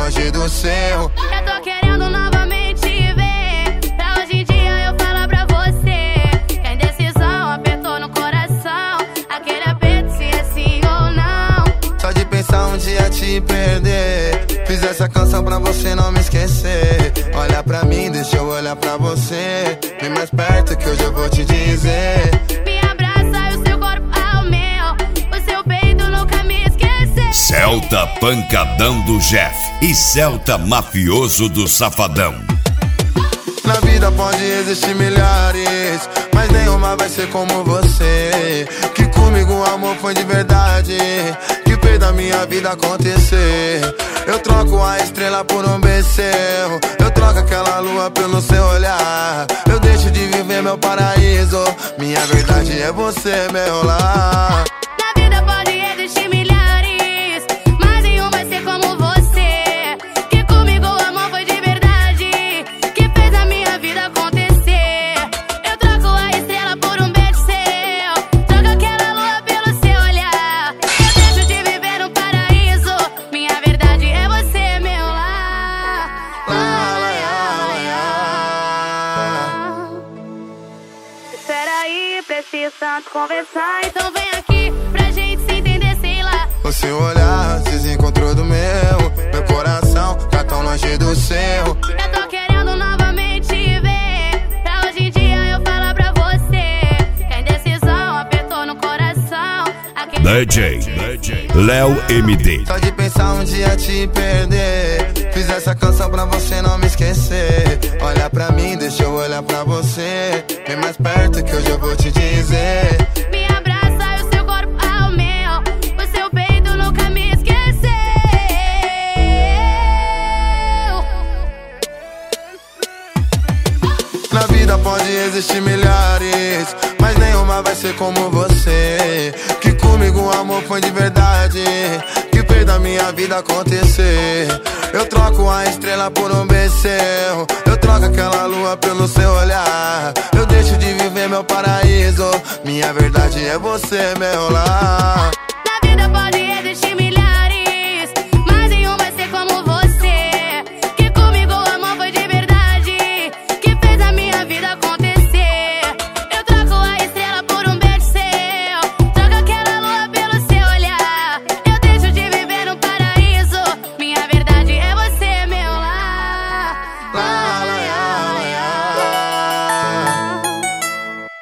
longe do seu. Eu tô querendo novamente ver, pra hoje em dia eu falar pra você que a indecisão apertou no coração, aquele aperto se é sim ou não. Só de pensar um dia te perder, fiz essa canção pra você não me esquecer. Olha pra mim, deixa eu olhar pra você, vem mais perto que hoje eu vou te dizer. Me abraça e o seu corpo ao meu, o seu peito nunca me esquecer. Celta Pancadão do Jeff e Celta Mafioso do Safadão. Na vida pode existir milhares, mas nenhuma vai ser como você. Que comigo o amor foi de verdade, que fez da minha vida acontecer. Eu troco a estrela por um beijo, eu troco aquela lua pelo seu olhar. Eu deixo de viver meu paraíso, minha verdade é você, meu lar. Na vida pode existir milhares, mas nenhum vai ser como você. Que comigo o amor foi de verdade, que fez a minha vida acontecer. Eu troco a estrela por um beijo seu, troco aquela lua pelo seu olhar. Eu deixo de viver um paraíso, minha verdade é você, meu lar. Espera aí, preciso tanto conversar, então vem aqui pra gente se entender, sei lá. O seu olhar se desencontrou do meu coração tá tão longe do seu. Eu tô querendo novamente ver, pra hoje em dia eu falar pra você que a indecisão apertou no coração, aquele DJ Léo MD. Só de pensar um dia te perder, fiz essa canção pra você não me esquecer. Olha pra mim, deixa eu olhar pra você, vem mais perto que hoje eu vou te dizer. Me abraça e o seu corpo ao meu, o seu peito nunca me esqueceu. Na vida pode existir milhares, mas nenhuma vai ser como você. Que comigo o amor foi de verdade, que fez da minha vida acontecer. Eu troco a estrela por um beijo, eu troco aquela lua pelo seu olhar. Eu deixo de viver meu paraíso, minha verdade é você, meu lar. Na vida pode existir milhares,